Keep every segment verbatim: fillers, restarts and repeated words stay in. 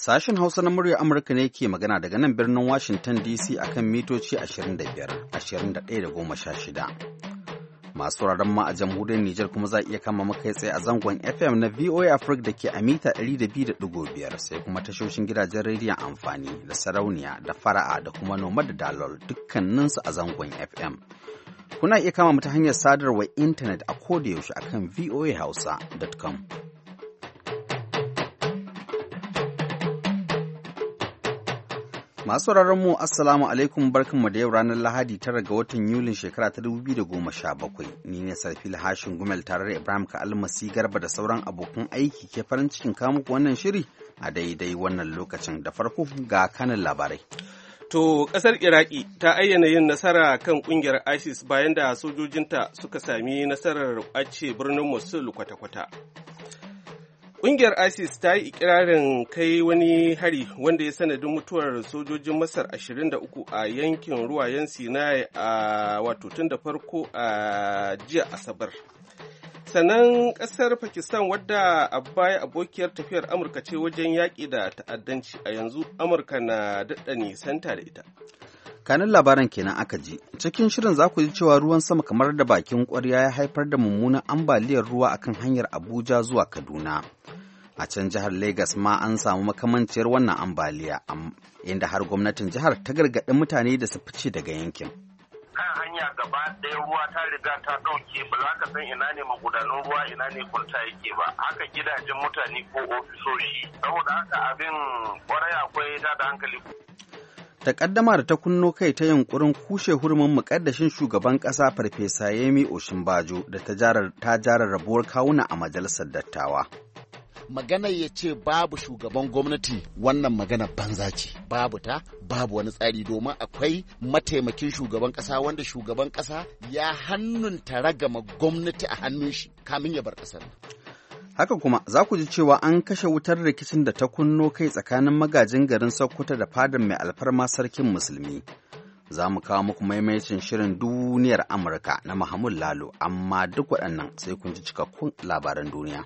Sashen Hausa na murya Amurka ne ke magana daga nan birnin Washington D C akan mitoci ashirin da biyar, ashirin da ɗaya da goma sha shida. Masu sauraron ma a jamhuriyar Nijar kuma za a iya kama maka tsaye a zangon F M na V O A Africa da ke a mita ɗari da biyu da ɗigo biyar, sai kuma tashoshin gidajen rediyon amfani da sarauniya da fara'a da kuma noma da dalol dukkaninsu a zangon F M. Kuna iya kama mu ta hanyar sadarwar intanet a kodayaushe akan v o a hausa dot com. Masu mu Assalamu alaikum, barkanmu da yau ranar Lahadi tara ga watan Yulin shekara ta dubu biyu da goma sha bakwai. Ni ne Sarfil Hashin Gumel tare da Ibrahim Ka'almasi Garba da sauran abokan aiki ke farin cikin kawo muku wannan shiri a daidai wannan lokacin. Da farko ga kanin labarai. To, ƙasar Iraki ta ayyana yin nasara kan ƙungiyar ISIS bayan da sojojinta suka sami nasarar ƙwace birnin Mosul kwata-kwata. Ƙungiyar ISIS ta yi ikirarin kai wani hari wanda ya sanadin mutuwar sojojin Masar ashirin da uku a yankin ruwayen Sinai a wato tun da farko a jiya Asabar. Sannan ƙasar Pakistan wadda a baya abokiyar tafiyar Amurka ce wajen yaƙi da ta'addanci, a yanzu Amurka na daɗa nisanta da ita. Kanin labaran kenan aka ji. Cikin shirin za ku ji cewa ruwan sama kamar da bakin ƙwarya ya haifar da mummunan ambaliyar ruwa akan hanyar Abuja zuwa Kaduna. A can jihar Legas ma an samu makamanciyar wannan ambaliya, inda har gwamnatin jihar ta gargaɗi mutane da su fice daga yankin. Kan hanya gaba ɗaya ruwa ta riga ta ɗauke, ba za ka san ina ne magudanan ruwa ina ne kwalta yake ba, haka gidajen mutane ko ofisoshi, saboda haka abin kwarai akwai ta da hankali. Takaddama da ta kunno kai ta yunkurin kushe hurumin mukaddashin shugaban ƙasa Farfesa Yemi Oshinbajo da ta jara rabuwar kawuna a majalisar dattawa. Magana ya ce babu shugaban gwamnati, wannan magana banza ce, babu ta, babu wani tsari, domin akwai mataimakin shugaban ƙasa wanda shugaban ƙasa ya hannunta ragama gwamnati a hannun shi kamin ya bar ƙasar. Haka kuma za ku ji cewa an kashe wutar rikicin da ta kunno kai tsakanin magajin garin Sokoto da fadar mai alfarma sarkin musulmi. Za mu kawo muku maimaicin shirin duniyar Amurka na Mahmud Lalo, amma duk waɗannan sai kun ji cikakkun labaran duniya.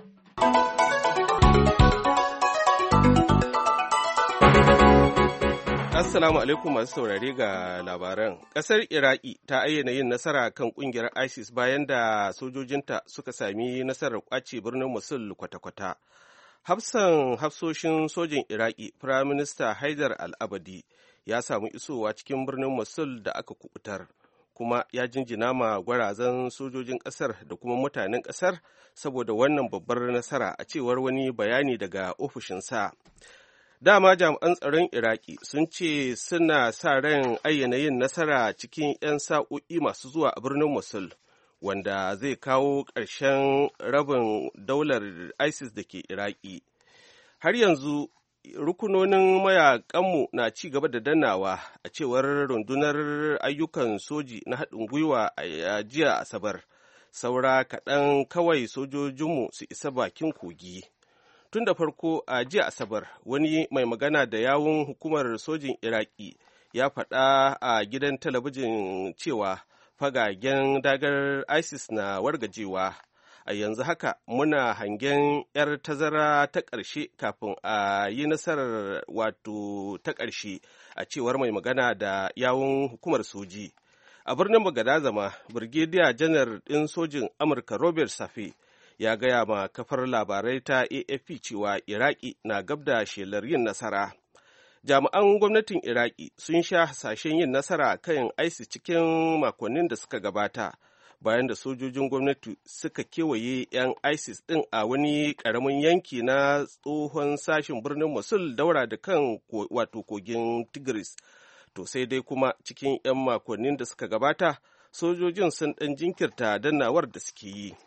Assalamu alaikum masu saurare ga labaran. Ƙasar Iraki ta ayyana yin nasara kan ƙungiyar ISIS bayan da sojojinta suka sami nasarar ƙwace birnin Mosul kwata-kwata. Hafsan hafsoshin sojin Iraki, Firaminista Haidar al-Abadi, ya samu isowa cikin birnin Mosul da aka kubutar, kuma ya jinjina ma gwarazan sojojin ƙasar da kuma mutanen ƙasar saboda wannan babbar nasara, a cewar wani bayani daga ofishinsa. Dama jami'an tsaron Iraki sun ce suna sa ran ayyana yin nasara cikin 'yan sa'o'i masu zuwa a birnin Mosul, wanda zai kawo ƙarshen rabin daular ISIS da ke Iraki. Har yanzu rukunonin mayakanmu na ci gaba da dannawa, a cewar rundunar ayyukan soji na haɗin gwiwa a jiya Asabar. Saura kaɗan kawai sojojinmu su isa bakin kogi. Tun da farko a jiya Asabar, wani mai magana da yawun hukumar sojin Iraki ya faɗa a gidan talabijin cewa fagagen dagar ISIS na wargajewa. A yanzu haka muna hangen 'yar tazara ta ƙarshe kafin a yi nasarar wato ta ƙarshe, a cewar mai magana da yawun hukumar soji. A birnin Bagadaza ma, Birgediya Janar ɗin sojin Amurka Robert Safe ya gaya ma kafar labarai ta A F P cewa Iraki na gab da shelar yin nasara. Jami'an gwamnatin Iraki sun sha hasashen yin nasara kan ISIS cikin makonnin da suka gabata, bayan da sojojin gwamnati suka kewaye 'yan ISIS ɗin a wani ƙaramin yanki na tsohon sashen birnin Mosul daura da kan wato kogin Tigris. To sai dai kuma cikin 'yan makonnin da suka gabata, sojojin sun ɗan jinkirta dannawar da suke yi.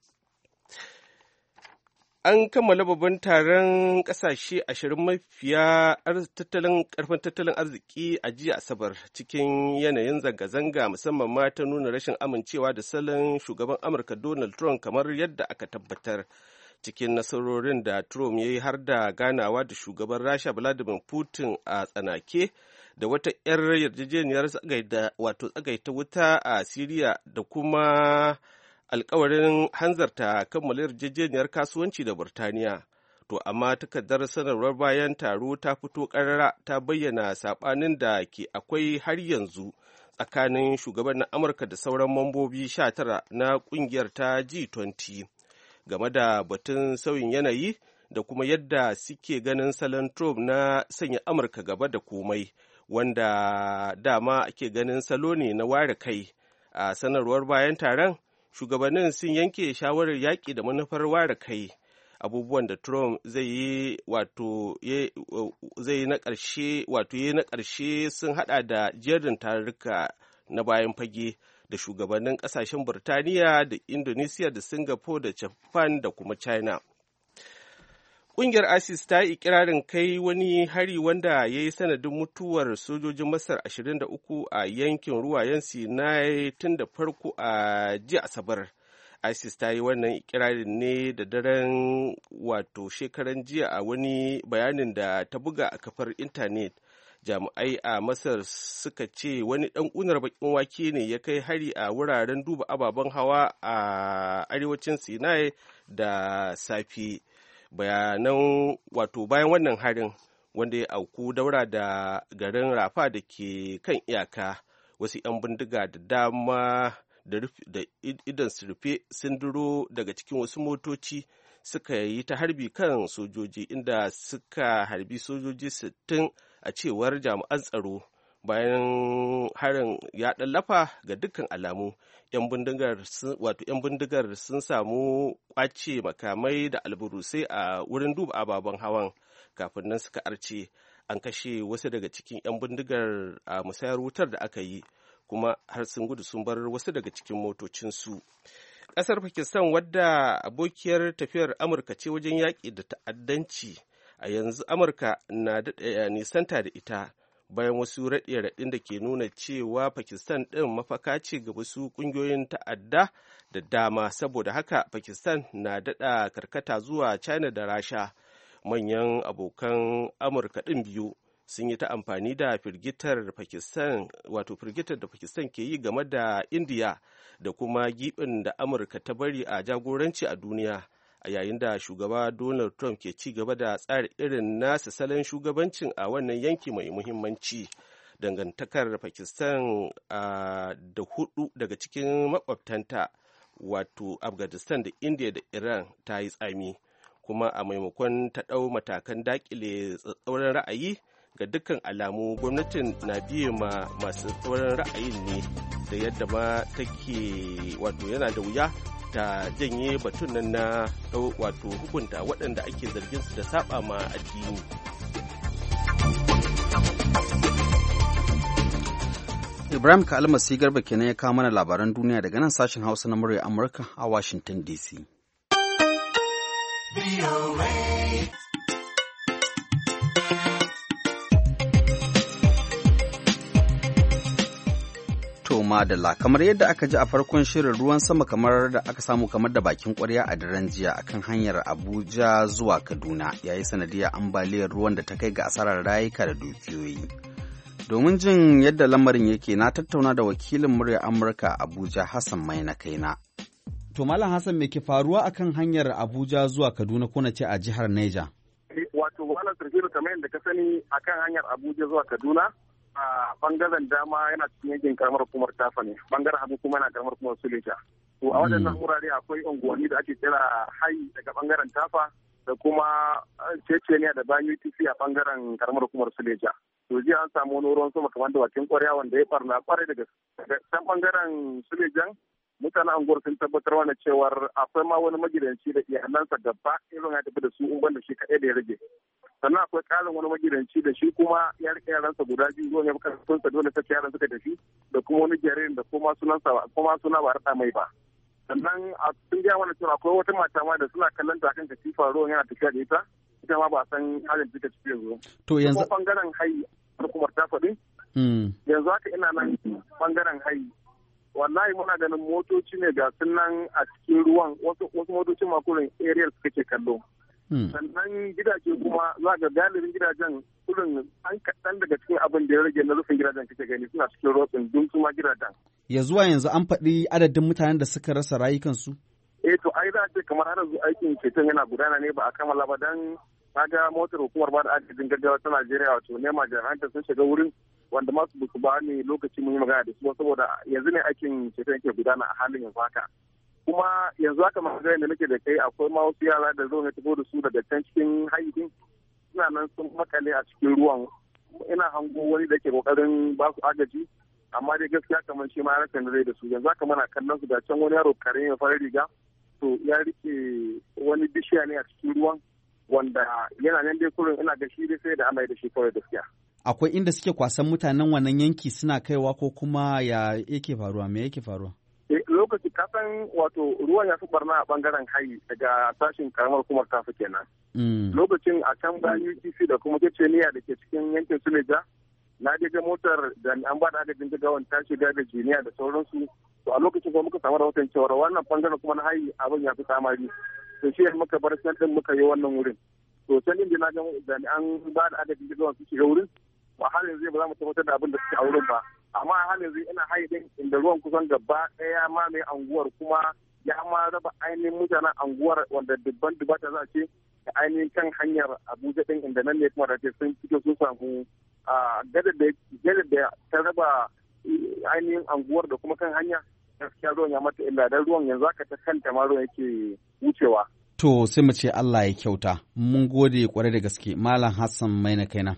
An kammala babban taron ƙasashe ashirin mafiya tattalin ƙarfin tattalin arziki a jiya Asabar, cikin yanayin zanga-zanga, musamman ma ta nuna rashin amincewa da salon shugaban Amurka Donald Trump, kamar yadda aka tabbatar. Cikin nasarorin da Trump ya yi har da ganawa da shugaban Rasha Vladimir Putin a tsanake, da wata 'yar yarjejeniyar tsagaita wuta a Siriya, da kuma alkawarin hanzarta kammala yarjejeniyar kasuwanci da Burtaniya. to amma takardar sanarwar bayan taro ta fito ƙarara ta bayyana saɓanin da ke akwai har yanzu tsakanin shugaban na Amurka da sauran mambobi sha tara na ƙungiyar ta G twenty game da batun sauyin yanayi da kuma yadda suke ganin salon Trump na sanya Amurka gaba da komai, wanda dama ake ganin salo ne na ware kai. A sanarwar bayan taron, shugabannin sun yanke shawarar yaƙi da manufar ware kai. Abubuwan da Trump zai yi wato zai yi na ƙarshe wato yi na ƙarshe sun haɗa da jerin tarurruka na bayan fage da shugabannin ƙasashen Burtaniya da Indonesia da Singapore da Japan da kuma China. Ƙungiyar ISIS ta yi ikirarin kai wani hari wanda ya yi sanadin mutuwar sojojin Masar ashirin da uku a yankin ruwayen Sinai tun da farko a jiya Asabar. ISIS ta yi wannan ikirarin ne da daren wato shekaran jiya a wani bayanin da ta buga a kafar intanet. Jami'ai a Masar suka ce wani ɗan ƙunar baƙin wake ne ya kai hari a wuraren duba ababen hawa a arewacin Sinai da safe. Bayanan wato bayan wannan harin wanda ya auku daura da garin Rafa da ke kan iyaka, wasu 'yan bindiga da dama da idan su rufe sun duro daga cikin wasu motoci suka yi ta harbi kan sojoji, inda suka harbi sojoji sittin a cewar jami'an tsaro. Bayan harin ya ɗallafa ga dukkan alamu, 'yan bindigar wato 'yan bindigar sun samu ƙwace makamai da alburusai a wurin duba ababen hawan kafin nan suka arce. An kashe wasu daga cikin 'yan bindigar a musayar wutar da aka yi, kuma har sun gudu sun bar wasu daga cikin motocinsu. Ƙasar Pakistan, wadda abokiyar tafiyar Amurka ce wajen yaƙi da ta'addanci, a yanzu Amurka na daɗa nisanta da ita bayan wasu raɗe-raɗin da ke nuna cewa Pakistan ɗin mafaka ce ga wasu ƙungiyoyin ta'adda da dama. Saboda haka Pakistan na daɗa karkata zuwa China da Rasha. Manyan abokan Amurka ɗin biyu sun yi ta amfani da firgitar Pakistan wato firgitar da Pakistan ke yi game da Indiya da kuma giɓin da Amurka ta bari a jagoranci a duniya, a yayin da shugaba Donald Trump ke ci gaba da tsara irin nasa salon shugabancin a wannan yanki mai muhimmanci. Dangantakar Pakistan da hudu daga cikin makwabtanta wato Afghanistan da India da Iran ta yi tsami, kuma a maimakon ta ɗau matakan dakile tsatsauran ra'ayi, ga dukkan alamu gwamnatin na biye ma masu tsatsauran ra'ayin ne, da yadda ma take wato yana da wuya ta janye batun nan na wato hukunta waɗanda ake zargin su da saba ma addini. Ibrahim Kalmasi Garba kenan ya kawo mana labaran duniya daga nan sashen Hausa na murya Amurka a Washington D C. Madalla, kamar yadda aka ji a farkon shirin, ruwan sama kamar da aka samu kamar da bakin kwarya a daren jiya akan hanyar Abuja zuwa Kaduna yayi sanadiyar ambaliyar ruwan da ta kai ga asarar rayuka da dukiyoyi. Domin jin yadda lamarin yake, na tattauna da wakilin murya Amurka Abuja Hassan Mai na kaina. To Malam Hassan, me ke faruwa akan hanyar Abuja zuwa Kaduna ko na ce a jihar Niger? Wato Malam Sarfiru, kamar yadda ka sani, akan hanyar Abuja zuwa Kaduna a bangaren dama yana cikin yankin karamar hukumar Tafa ne, bangaren hagu kuma yana karamar hukumar Suleja. To a waɗannan wurare akwai unguwanni da ake kira Hai daga bangaren Tafa da kuma Ceceniya da Banyu T C a bangaren karamar hukumar Suleja. To jiya an samu wani ruwan sama kamar da bakin kwarya wanda ya barna kwarai daga can bangaren Sulejan. Mutanen unguwar sun tabbatar wani cewar akwai ma wani magidanci da iyalansa gaba irin ya tafi da su unguwar da shi kaɗai da ya rage. Sannan akwai ƙarin wani magidanci da shi kuma ya rike yaransa guda biyu zuwa ya bukar sunsa dole ta yaran suka tafi da kuma wani jaririn da kuma sunansa kuma suna ba rada mai ba. Sannan a sun gaya mana cewa akwai wata mata ma da suna kallon ta kan katifa ruwan yana tafiya da ita, ita ma ba san halin da take ciki yanzu. To yanzu bangaren Hai hukumar ta faɗi. Yanzu haka ina nan bangaren Hai. Wallahi muna ganin motoci ne ga sunan a cikin ruwan, wasu motocin makurin aerial suka ke kallo. Sannan gidaje kuma za ga galibin gidajen kurin an kaɗan daga cikin abin da ya rage na rufin gidajen kake gani suna cikin rotsin dun su ma gidajen. Ya zuwa yanzu an faɗi adadin mutanen da suka rasa rayukansu? Eh to ai za a ce kamar har yanzu aikin ceton yana gudana ne ba a kammala ba dan kaga motar hukumar ba da agajin gaggawa ta Najeriya wato nema jami'anta sun shiga wurin wanda masu ba su ba ne lokaci mun yi magana da su saboda yanzu ne aikin ceton yake gudana a halin yanzu haka. Kuma yanzu haka magana da nake da kai akwai ma wasu yara da zo ne tafi da su daga can cikin hayyacin suna nan sun makale a cikin ruwan. Ina hango wani da ke kokarin ba su agaji amma dai gaskiya kamar shi ma rakan rai da su yanzu haka muna kallon su da can wani yaro kare ya fara riga to ya rike wani bishiya ne a cikin ruwan wanda yana nan dai kurin ina ga shi dai sai da Allah da shi kawai gaskiya. Akwai inda suke kwasan mutanen wannan yanki suna kaiwa ko kuma ya yake faruwa me yake faruwa? Lokaci kasan wato ruwan ya fi barna a bangaren hayi daga sashin karamar kuma tafi kenan. Lokacin a can bayan U T C da kuma Keceniya da ke cikin yankin Suleja na je ga motar da an ba da agajin gaggawan ta shiga da jiniya da sauransu to a lokacin kuma muka samu rahoton cewa wannan bangaren kuma na hayi abin ya fi samari to shi muka bar can din muka yi wannan wurin to can din na ga jami'an ba da agajin gaggawan su shiga wurin ba har yanzu ba za mu tabbatar da abin da suke a wurin ba amma a halin yanzu ina hayi din inda ruwan kusan gaba ɗaya ma mai anguwar kuma ya ma raba ainihin mutanen anguwar wanda dubban dubata za a ce da ainihin kan hanyar Abuja din inda nan ne kuma da sun fito sun samu gadar da ta raba ainihin anguwar da kuma kan hanya gaskiya ruwan ya mata illa dan ruwan yanzu aka ta kanta ma ruwan yake wucewa. To sai mu ce Allah ya kyauta mun gode kwarai da gaske Malam Hassan Maina kaina.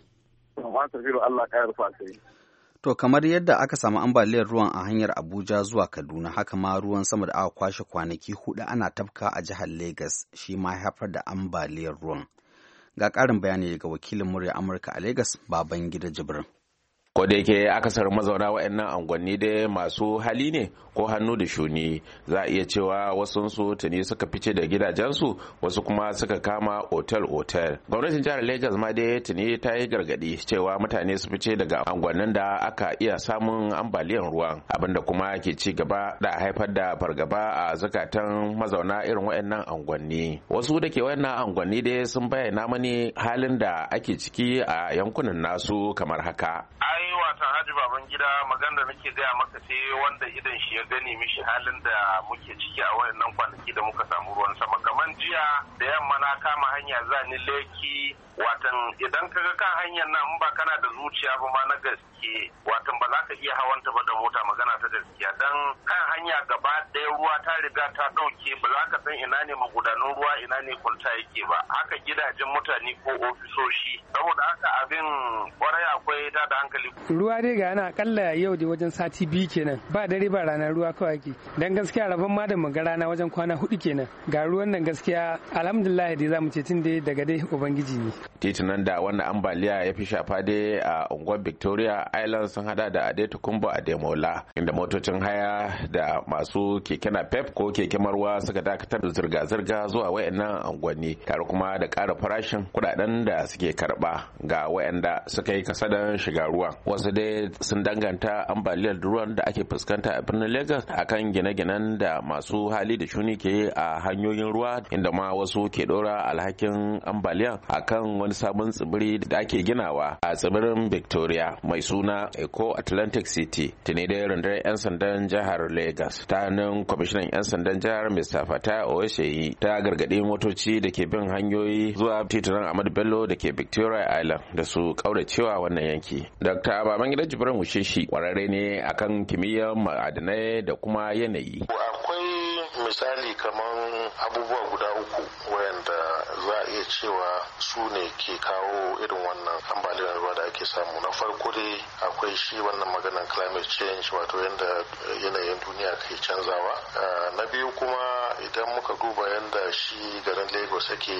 Allah ka yarfa sai. To kamar yadda aka samu ambaliyar ruwan a hanyar Abuja zuwa Kaduna haka ma ruwan sama da aka kwashe kwanaki hudu ana tafka a jihar Legas shi ma haifar da ambaliyar ruwan. Ga ƙarin bayani daga wakilin murya Amurka a Legas Babangida Jibrin. Ko da yake akasar mazauna waɗannan angwanni dai masu hali ne ko hannu da shuni za a iya cewa wasu su tuni suka fice da gidajensu wasu kuma suka kama otel otel. Gwamnatin jihar Lagos ma dai tuni ta yi gargadi cewa mutane su fice daga angwannin da aka iya samun ambaliyar ruwan abinda kuma ke ci gaba da haifar da fargaba a zakatan mazauna irin waɗannan angwanni. Wasu da ke waɗannan angwanni dai sun bayyana mani halin da ake ciki a yankunan nasu kamar haka. ai watan Haji baban gida magana da nake gaya maka sai wanda idan shi ya gani mishi halin da muke ciki a wayannan kwanaki da muka samu ruwan sama kaman jiya da yamma na kama hanya zani Leki watan idan kaga kan hanyar nan in ba kana da zuciya ba ma na gaske watan ba za ka iya hawanta ba da mota magana ta gaskiya dan kan hanya gaba ɗaya ruwa ta riga ta ɗauke ba za ka san ina ne magudanun ruwa ina ne kwalta yake ba haka gidajen mutane ko ofisoshi saboda haka abin kwarai akwai ta da hankali. Ruwa dai ga yana akalla yau da wajen sati biyu kenan ba dare ba ranar ruwa kawai ke dan gaskiya rabon ma da magara na wajen kwana hudu kenan ga ruwan nan gaskiya alhamdulillah dai zamu ce tun dai daga dai ubangiji ne. Titunan da wannan ambaliya ya fi shafa dai a unguwar Victoria Island sun hada da Adetukumbo a Demola inda motocin haya da masu keke napep ko keke marwa suka dakatar da zirga-zirga zuwa wayannan unguwanni tare kuma da ƙara farashin kudaden da suke karba ga wayanda suka yi kasadan shiga ruwa. Wasu dai sun danganta ambaliyar ruwan da ake fuskanta a birnin Lagos akan gine-ginen da masu hali da shuni ke a hanyoyin ruwa inda ma wasu ke dora alhakin ambaliyan akan wani sabon tsibiri da ake ginawa a tsibirin Victoria mai suna Eco Atlantic City. Tuni dai rundunar 'yan sandan jihar Lagos ta hannun kwamishinan 'yan sandan jihar Mister Fatai Oyeseyi ta gargaɗi motoci da ke bin hanyoyi zuwa titunan Ahmadu Bello da ke Victoria Island da su kauracewa wannan yanki. Dokta Babangida Jibrin Wusheshi kwararre ne akan kimiyyar ma'adanai da kuma yanayi. Akwai misali kamar abubuwa guda uku wayanda za a iya cewa su ne ke kawo irin wannan ambaliyar ruwa da ake samu. Na farko dai akwai shi wannan maganar climate change wato yadda yanayin duniya ke canzawa. Na biyu kuma idan muka duba yadda shi garin Lagos yake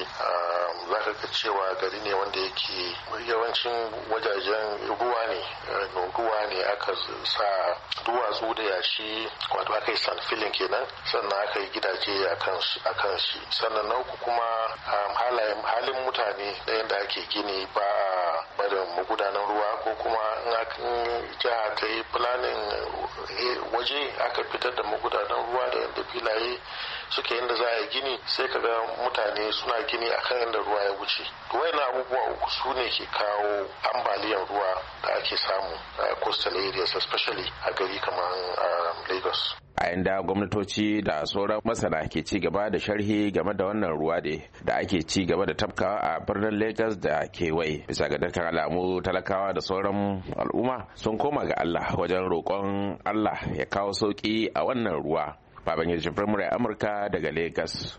za ka ga cewa gari ne wanda yake yawancin wajajen ruwa ne ruwa ne aka sa duwatsu da yashi wato aka yi sand filling kenan sannan aka yi gidaje a kan shi sannan na uku kuma halin mutane da yadda ake gini ba a barin magudanan ruwa ko kuma in jiha ta yi planning waje aka fitar da magudanan ruwa da yadda filaye suke inda za a yi gini sai ka ga mutane suna gini akan inda ruwa ya wuce. Wayannan abubuwa uku su ne ke kawo ambaliyar ruwa da ake samu a coastal areas especially a gari kamar Lagos. A inda gwamnatoci da sauran masana ke ci gaba da sharhi game da wannan ruwa da ake ci gaba da tafkawa a birnin Lagos da kewaye. Bisa ga dukkan alamu talakawa da sauran al'umma sun koma ga Allah wajen roƙon Allah ya kawo sauki a wannan ruwa. Baban Yarjin Firamare Amurka daga Lagos.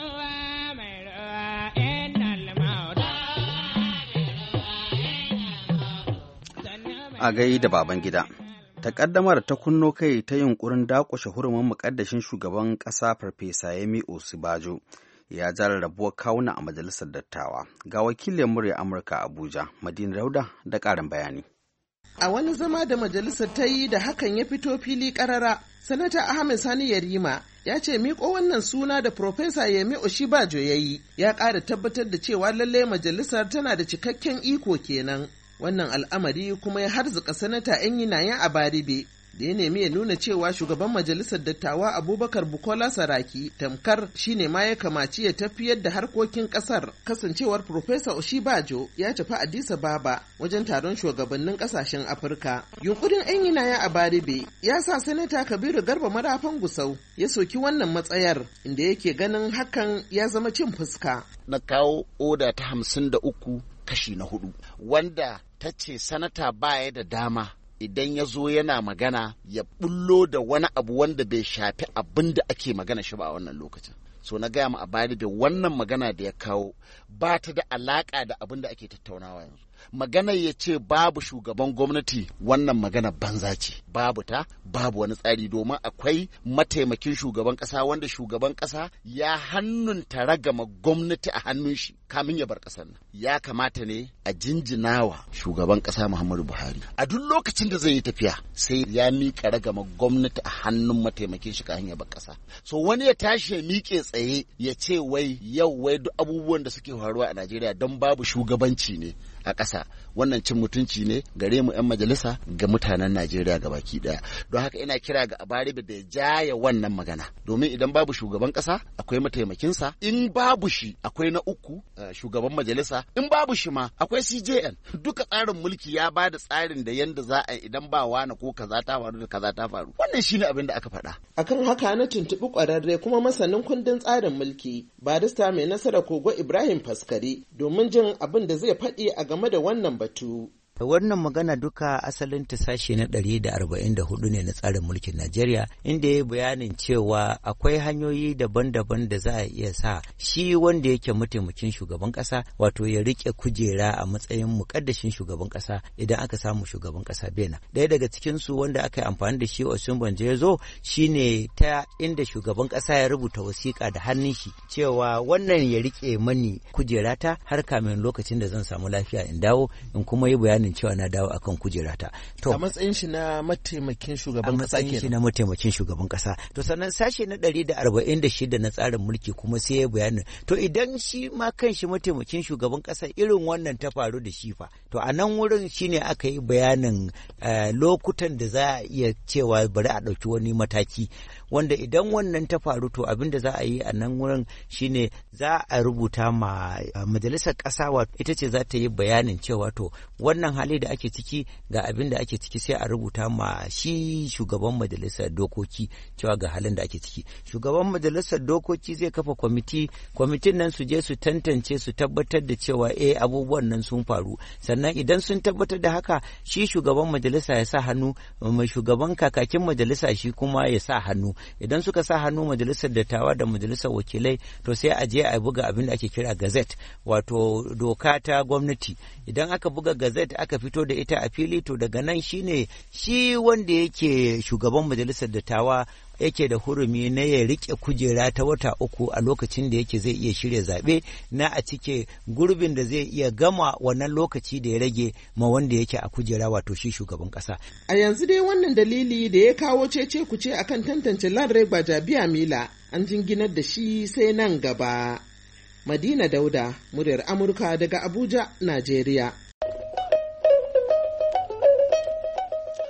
A gai da baban gida. Takaddamar ta kunno kai ta yunkurin dakushe hurumin mukaddashin shugaban ƙasa Farfesa Yemi Osibajo ya jara rabuwar kawuna a majalisar dattawa. Ga wakilin murya Amurka Abuja, Madina Dauda da ƙarin bayani. A wani zama da majalisar ta yi da hakan ya fito fili ƙarara, Sanata Ahmed Sani Yarima ya ce miƙo wannan suna da Farfesa Yemi Osibajo ya yi ya ƙara tabbatar da cewa lallai majalisar tana da cikakken iko kenan. Wannan al'amari kuma ya harzuka sanata ‘yan yinayen a Baribe da ya nemi ya nuna cewa shugaban majalisar dattawa Abubakar Bukola Saraki tamkar shine ma ya kamaci ya tafiyar da harkokin kasar, kasancewar Profesa Osibajo ya tafi Addis Ababa wajen taron shugabannin kasashen Afirka. Yunkurin ‘yan yinayen a Baribe ya sa sanata Kabiru Garba Marafan Gusau ya soki wannan matsayar, inda yake ganin hakan ya zama cin fuska. Na kawo oda ta hamsin da uku kashi na hudu wanda ta ce sanata baya da dama idan ya zo yana magana ya bullo da wani abu wanda bai shafi abin da ake magana shi ba a wannan lokacin. So na gaya ma a bari da wannan magana da ya kawo ba ta da alaka da abin da ake tattaunawa yanzu. Maganar ya ce babu shugaban gwamnati wannan magana banza ce, babu ta, babu wani tsari, domin akwai mataimakin shugaban kasa wanda shugaban kasa ya hannunta ragama gwamnati a hannun shi kamin ya bar kasar nan. Ya kamata ne a jinjinawa shugaban kasa Muhammadu Buhari a duk lokacin da zai yi tafiya sai ya miƙa ragama gwamnati a hannun mataimakin shi kamin ya bar kasa. So wani ya tashi ya miƙe tsaye ya ce wai yau wai duk abubuwan da suke faruwa a Najeriya don babu shugabanci ne a ƙasa, wannan cin mutunci ne gare mu 'yan majalisa ga mutanen Najeriya gabaki daya. Don haka ina kira ga Abaribe da ya jaya wannan magana, domin idan babu shugaban ƙasa akwai mataimakinsa, in babu shi akwai na uku uh, shugaban majalisa, in babu shi ma akwai C J N. Duka tsarin mulki ya ba da tsarin da yanda za a idan ba wani ko kaza ta faru da kaza ta faru. Wannan shine abin da aka faɗa. Akan haka na tuntuɓi ƙwararre kuma masanin kundin tsarin mulki barista mai nasara Kogo Ibrahim Faskari domin jin abin da zai faɗi a game da wannan batu. Wannan magana duka asalin ta sashe na ɗari da arba'in da hudu ne na tsarin mulkin Najeriya, inda ya yi bayanin cewa akwai hanyoyi daban-daban da za a iya sa shi wanda yake mataimakin shugaban ƙasa wato ya rike kujera a matsayin muƙaddashin shugaban ƙasa idan aka samu shugaban ƙasa bena. Ɗaya daga cikin su wanda aka yi amfani da shi Osunbanjo ya zo shine ta inda shugaban ƙasa ya rubuta wasiƙa da hannun shi cewa wannan ya rike mani kujerata har kamin lokacin da zan samu lafiya in dawo in kuma yi bayanin cewa na dawo akan kujerata. To a matsayin shi na mataimakin shugaban kasa kenan. A matsayin shi na mataimakin shugaban kasa. To sannan sashe na ɗari da arba'in da shida na tsarin mulki kuma sai ya bayani. To idan shi ma kanshi mataimakin shugaban kasa irin wannan ta faru da shi fa. To a nan wurin shine aka yi bayanin lokutan da za a iya cewa bari a ɗauki wani mataki. Wanda idan wannan ta faru to abin da za a yi a nan wurin shine za a rubuta ma majalisar ƙasa wato ita ce za ta yi bayanin cewa to wannan hali da ake ciki ga abin da ake ciki sai a rubuta ma shi shugaban majalisar dokoki cewa ga halin da ake ciki. Shugaban majalisar dokoki zai kafa kwamiti, kwamitin nan su je su tantance su tabbatar da cewa eh abubuwan nan sun faru. Sannan idan sun tabbatar da haka shi shugaban majalisa ya sa hannu, mai shugaban kakakin majalisa shi kuma ya sa hannu. Idan suka sa hannu majalisar dattawa da majalisar wakilai to sai a je a buga abin da ake kira gazette wato doka ta gwamnati. Idan aka buga gazette aka fito da ita a fili to daga nan shine shi wanda yake shugaban majalisar dattawa yake da hurumi na ya rike kujera ta wata uku a lokacin da yake zai iya shirya zaɓe na a cike gurbin da zai iya gama wannan lokaci da ya rage ma wanda yake a kujera wato shi shugaban ƙasa. A yanzu dai wannan dalili da ya kawo cece kuce akan tantance Lanre Gbajabiamila an jinginar da shi sai nan gaba. Madina Dauda, muryar Amurka daga Abuja, Najeriya.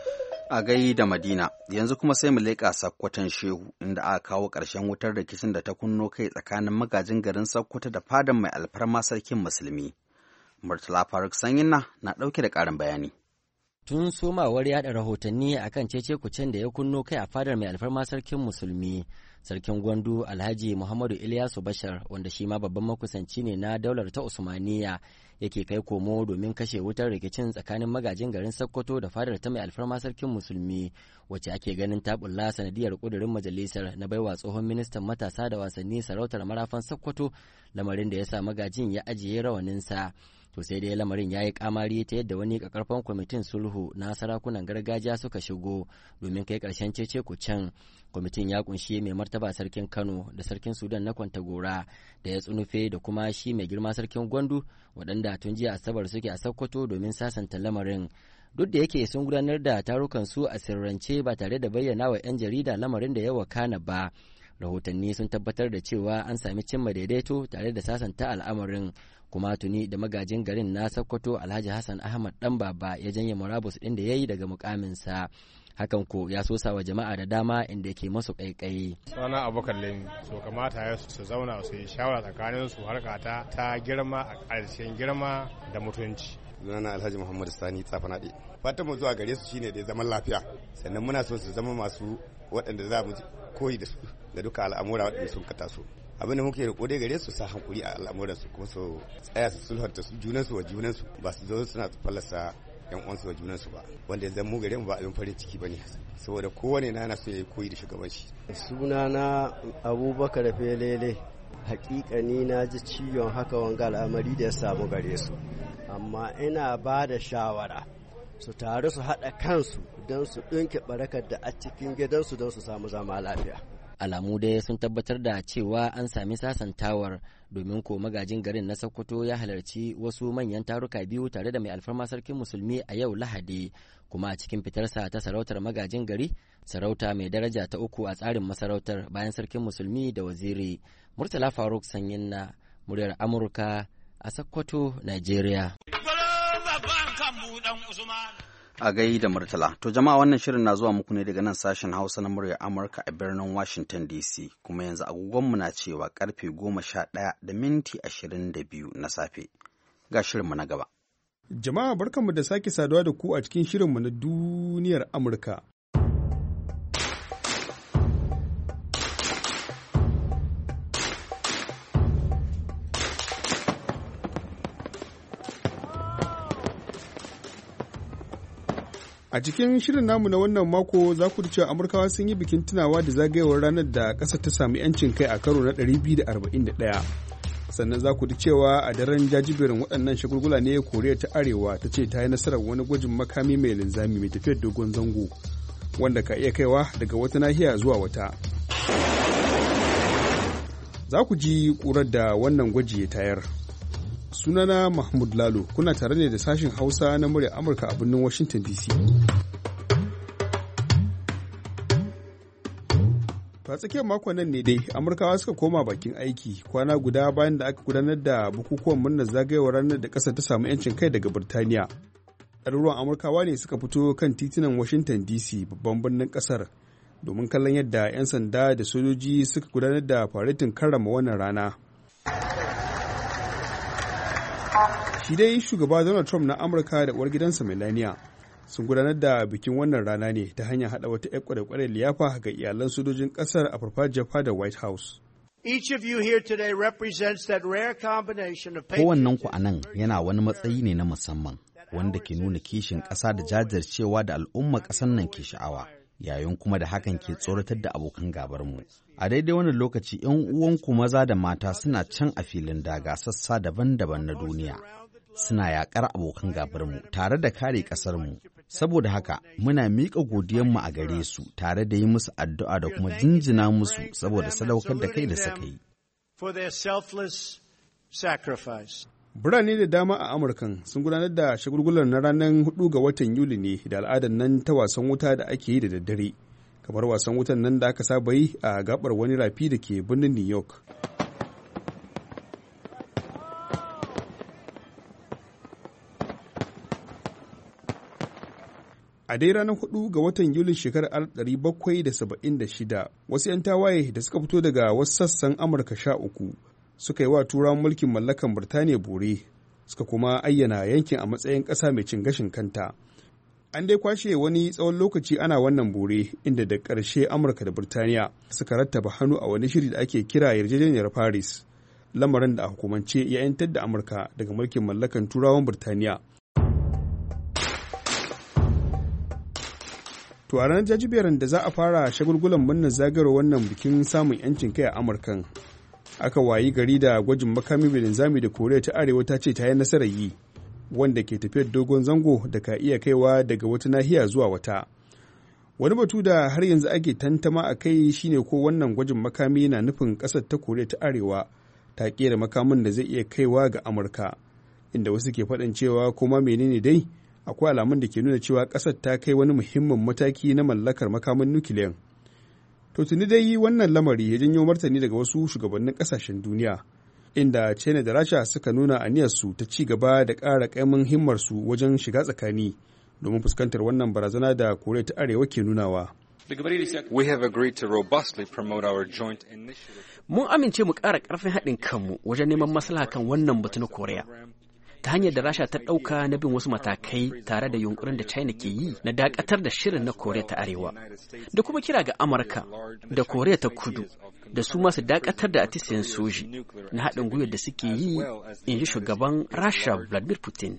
A gai da Madina, yanzu kuma sai mu leƙa Sakkwatan Shehu inda aka kawo ƙarshen wutar rikicin da ta kunno kai tsakanin magajin garin Sakkwata da fadan mai alfarma sarkin musulmi. Murtala Faruk Sanyinna na ɗauke da ƙarin bayani. Tun somawar yada rahotanni akan cece-kucen da ya kunno kai a fadar mai alfarma sarkin musulmi, sarkin Gwandu Alhaji Muhammadu Ilyasu Bashar, wanda shi ma babban makusanci ne na daular ta Usmaniya, yake kai komo domin kashe wutar rikicin tsakanin magajin garin Sokoto da fadar ta mai alfarma sarkin musulmi, wacce ake ganin ta bulla sanadiyar kudurin majalisar na baiwa tsohon ministan matasa da wasanni sarautar marafan Sokoto, lamarin da ya sa magajin ya ajiye rawaninsa. To sai dai lamarin ya yi kamari ta yadda wani kakarfan kwamitin sulhu na sarakunan gargajiya suka shigo domin kai karshen cece kucen. Kwamitin ya kunshi mai martaba sarkin Kano da sarkin Sudan na Kwantagora da ya tsunufe da kuma shi mai girma sarkin Gwandu, waɗanda tun jiya Asabar suke a Sokoto domin sasanta lamarin. Duk da yake sun gudanar da tarukan su a sirrance ba tare da bayyana wa 'yan jarida lamarin da ya wakana ba. Rahotanni sun tabbatar da cewa an sami cimma daidaito tare da sasanta al'amarin, kuma tuni da magajin garin na Sokoto Alhaji Hassan Ahmad Dan Baba ya janye murabus ɗin da ya yi daga mukaminsa. Hakan ko ya sosa wa jama'a da dama inda ke masu ƙaiƙayi. Sana abokan lemi so kamata ya su zauna su yi shawara tsakanin su harka ta ta girma a ƙarshen girma da mutunci. Sunana Alhaji Muhammad Sani Tsafanaɗe. Fatan mu zuwa gare su shine da zaman lafiya. Sannan muna so su zama masu waɗanda za mu koyi da su da duka al'amura waɗanda sun kata su. Abin da muke riko dai gare su sa hankuri a al'amuran su kuma su tsaya su sulhunta su junan su wa junan su ba su zo suna fallasa yan uwansu wa junan su ba, wanda yanzu mu gare mu ba abin farin ciki bane saboda kowane na yana so ya koyi da shugabanci. Sunana Abubakar Felele. Hakikani na ji ciwon haka wanga al'amari da ya samu gare su, amma ina ba da shawara su taru su haɗa kansu don su ɗinke barakar da a cikin gidansu don su samu zama lafiya. Alamu dai sun tabbatar da cewa an sami sasantawar, domin ko magajin garin na Sokoto ya halarci wasu manyan taruka biyu tare da mai alfarma sarkin musulmi a yau Lahadi, kuma a cikin fitarsa ta sarautar magajin gari, sarauta mai daraja ta uku a tsarin masarautar bayan sarkin musulmi da waziri. Murtala Faruk Sanyin na muryar Amurka a Sokoto, Najeriya. A gai da Murtala. To jama'a, wannan shirin na zuwa muku ne daga nan sashen Hausa na muryar Amurka a birnin Washington D C, kuma yanzu agogonmu na cewa karfe goma sha ɗaya da minti ashirin da biyu na safe. Ga shirinmu na gaba. Jama'a barkanmu da sake saduwa da ku a cikin shirinmu na duniyar Amurka. A cikin shirin namu na wannan mako za ku cewa Amurkawa sun yi bikin tunawa da zagayewar ranar da ƙasa ta sami 'yancin kai a karo na ɗari biyu da arba'in da ɗaya. Sannan za ku cewa a daren jajiberin waɗannan shagulgula ne Koriya ta Arewa ta ce ta yi nasarar wani gwajin makami mai linzami mai tafiyar dogon zango wanda ka iya kaiwa daga wata nahiya zuwa wata. Za ku ji ƙurar da wannan gwaji ya tayar. Sunana Mahmud Lalo, kuna tare ne da sashen Hausa na murya Amurka a birnin Washington D C. A tsakiyar makon nan ne dai Amurkawa suka koma bakin aiki kwana guda bayan da aka gudanar da bukukuwan murnar zagayowar ranar da ƙasar ta samu 'yancin kai daga Birtaniya. Ɗaruruwan Amurkawa ne suka fito kan titunan Washington D C, babban birnin ƙasar, domin kallon yadda 'yan sanda da sojoji suka gudanar da faretin karrama wannan rana. Shi dai shugaba Donald Trump na Amurka da uwar gidansa Melania sun gudanar da bikin wannan rana ne ta hanyar haɗa wata 'yar kware-kware liyafa ga iyalan sojojin ƙasar a farfajiyar fadar White House. Kowannenku a nan yana wani matsayi ne na musamman wanda ke nuna kishin ƙasa da jajircewa da al'ummar ƙasar nan ke sha'awa, yayin kuma da hakan ke tsoratar da abokan gabarmu. A daidai wannan lokaci 'yan uwanku maza da mata suna can a filin daga sassa daban-daban na duniya. Suna yaƙar abokan gabarmu tare da kare ƙasarmu. Saboda haka muna miƙa godiyanmu a gare su tare da yi musu addu'a da kuma jinjina musu saboda sadaukar da kai da suka yi. Birane da dama a Amurkan sun gudanar da shagulgular na ranar hudu ga watan Yuli ne da al'adar nan ta wasan wuta da ake yi da daddare, kamar wasan wutan nan da aka saba yi a gabar wani rafi da ke birnin New York. A dai ranar hudu ga watan Yulin shekarar alif ɗari bakwai da saba'in da shida, wasu 'yan tawaye da suka fito daga wasu sassan Amurka sha uku suka yi wa turawan mulkin mallakan Birtaniya bore, suka kuma ayyana yankin a matsayin ƙasa mai cin gashin kanta. An dai kwashe wani tsawon lokaci ana wannan bore, inda da ƙarshe Amurka da Birtaniya suka rattaba hannu a wani shiri da ake kira yarjejeniyar Paris, lamarin da a hukumance ya 'yantar da Amurka daga mulkin mallakan turawan Birtaniya. To a ranar jajiberin da za a fara shagulgulan murnar zagayowar wannan bikin samun 'yancin kai a Amurkan, aka wayi gari da gwajin makami mai linzami da Koriya ta Arewa ta ce ta yi nasarar yi, wanda ke tafiyar dogon zango da ka iya kaiwa daga wata nahiya zuwa wata. Wani batu da har yanzu ake tantama a kai shine ko wannan gwajin makami na nufin ƙasar ta Koriya ta Arewa ta ƙera makamin da zai iya kaiwa ga Amurka, inda wasu ke faɗin cewa kuma menene dai, akwai alamun da ke nuna cewa ƙasar ta kai wani muhimmin mataki na mallakar makamin nukiliyan. To tuni dai wannan lamari ya janyo martani daga wasu shugabannin ƙasashen duniya, inda China da Rasha suka nuna aniyarsu ta ci gaba da ƙara ƙaimin himmarsu wajen shiga tsakani domin fuskantar wannan barazana da Koriya ta Arewa ke nunawa. Mun amince mu ƙara ƙarfin haɗin kanmu wajen neman maslaha kan wannan batu na Koriya, ta hanyar da Rasha ta ɗauka na bin wasu matakai tare da yunkurin da China ke yi na dakatar da shirin na Koriya ta Arewa, da kuma kira ga Amurka da Koriya ta Kudu da su masu dakatar da atisayen soji na haɗin gwiwar da suke yi, in ji shugaban Rasha Vladimir Putin.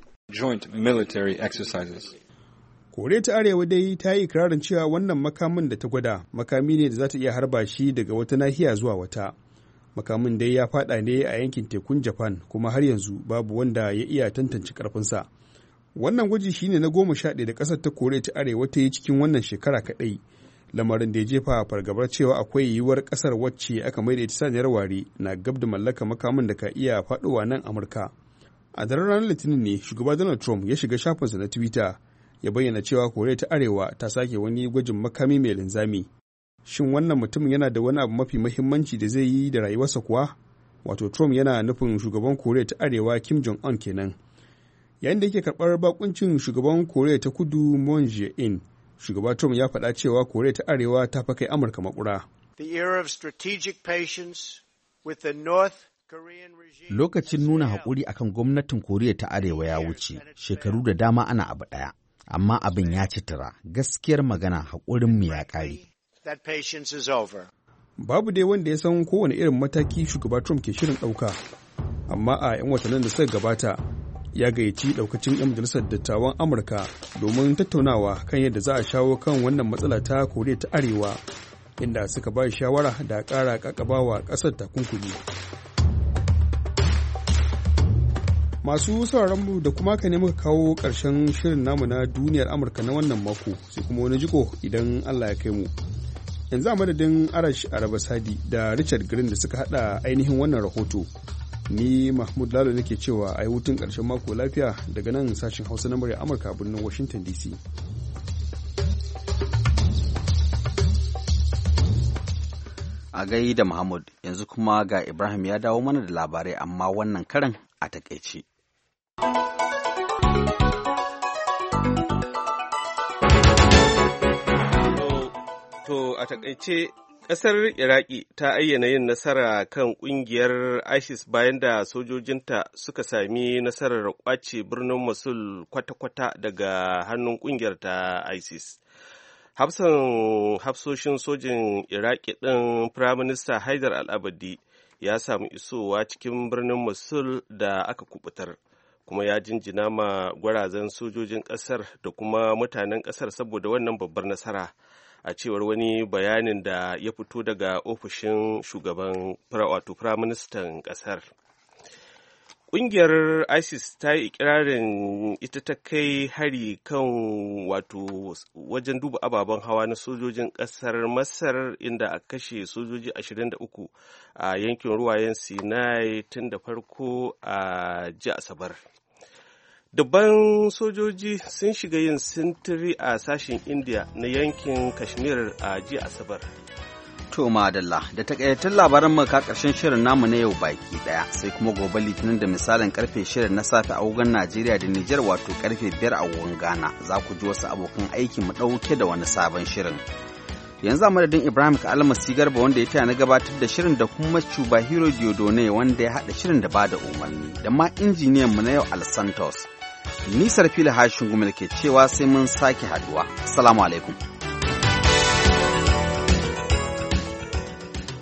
Koriya ta Arewa dai ta yi ikirarin cewa wannan makamin da ta gwada makami ne da za ta iya harba shi daga wata nahiya zuwa wata. Makamin dai ya fada ne a yankin tekun Japan, kuma har yanzu babu wanda ya iya tantance karfinsa. Wannan gwaji shine na goma sha ɗaya da ƙasar ta Koriya ta Arewa ta yi cikin wannan shekara kaɗai, lamarin da ya jefa fargabar cewa akwai yiwuwar ƙasar wacce aka maida ita saniyar ware na gab da mallaka makamin da ka iya faɗowa nan Amurka. A daren ranar Litinin ne shugaba Donald Trump ya shiga shafinsa na Twitter ya bayyana cewa Koriya ta Arewa ta sake wani gwajin makami mai linzami. Shin wannan mutumin yana da wani abu mafi mahimmanci da zai yi da rayuwarsa kuwa? Wato Trump yana nufin shugaban Koriya ta Arewa Kim Jong-un kenan. Yayin da yake karɓar bakuncin shugaban Koriya ta Kudu Moon Jae-in, shugaba Trump ya faɗa cewa Koriya ta Arewa ta fa kai Amurka makura. Lokacin nuna haƙuri akan gwamnatin Koriya ta Arewa ya wuce, shekaru da dama ana abu ɗaya, amma abin ya citira, gaskiyar magana haƙurinmu ya ƙare. Babu dai wanda ya san kowane irin mataki shugaba Trump ke shirin ɗauka, amma a 'yan watannin da suka gabata ya gayyaci ɗaukacin 'yan majalisar dattawan Amurka domin tattaunawa kan yadda za a shawo kan wannan matsala ta Koriya ta Arewa, inda suka ba shawara da ƙara ƙaƙabawa ƙasar takunkumi. Masu sauraronmu da kuma ka ne muka kawo ƙarshen shirin namu na duniyar Amurka na wannan mako, sai kuma wani jiko idan Allah ya kai mu. Yanzu a madadin Arash Arabasadi da Richard Green da suka hada ainihin wannan rahoto, ni Mahmud Lalo nake cewa a yi hutun ƙarshen mako lafiya daga nan sashen Hausa na murya Amurka a birnin Washington D C. A gai da Mahmud, yanzu kuma ga Ibrahim ya dawo mana da labarai, amma wannan karan a takaice. To a takaice ƙasar Iraki ta ayyana yin nasara kan ƙungiyar ISIS bayan da sojojinta suka sami nasarar ƙwace birnin Mosul kwata-kwata daga hannun ƙungiyar ta ISIS. Hafsan hafsoshin sojin Iraki ɗin Firaminista Haidar al-Abadi ya samu isowa cikin birnin Mosul da aka kubutar, kuma ya jinjina ma gwarazan sojojin ƙasar da kuma mutanen ƙasar saboda wannan babbar nasara, a cewar wani bayanin da ya fito daga ofishin shugaban wato firaministan ƙasar. Ƙungiyar ISIS ta yi ikirarin ita ta kai hari kan wato wajen duba ababen hawa na sojojin ƙasar Masar, inda a kashe sojoji ashirin da uku a yankin ruwayen Sinai tun da farko a jiya Asabar. Dubban sojoji sun shiga yin sintiri a sashen India na yankin Kashmir a jiya Asabar. To madalla da takaitattun labaran maka karshen shirin namu na yau baki daya sai kuma gobe litinin da misalin karfe shirin na safe a agogon Najeriya da Nijar wato karfe biyar a agogon Ghana za ku ji wasu abokan aiki mu dauke da wani sabon shirin. Yanzu a madadin Ibrahim Kalmasi Garba wanda ya taya na gabatar da shirin da kuma Cuba Hero Diodone wanda ya haɗa shirin da bada umarni da ma injiniyan mu na yau Al Santos. Nisar fili hashin gumil ke cewa sai mun sake haduwa. Assalamu alaikum.